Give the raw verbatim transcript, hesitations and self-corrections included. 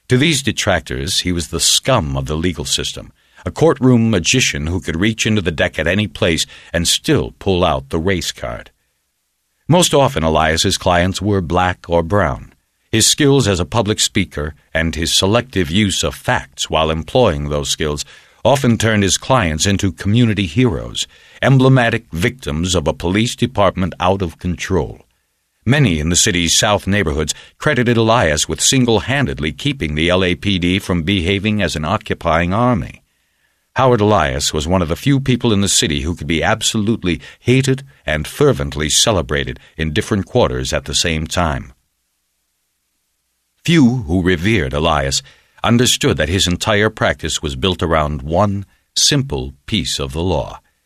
To these detractors, he was the scum of the legal system, a courtroom magician who could reach into the deck at any place and still pull out the race card. Most often, Elias's clients were black or brown. His skills as a public speaker and his selective use of facts while employing those skills often turned his clients into community heroes, emblematic victims of a police department out of control. Many in the city's south neighborhoods credited Elias with single-handedly keeping the L A P D from behaving as an occupying army. Howard Elias was one of the few people in the city who could be absolutely hated and fervently celebrated in different quarters at the same time. Few who revered Elias understood that his entire practice was built around one simple piece of the law: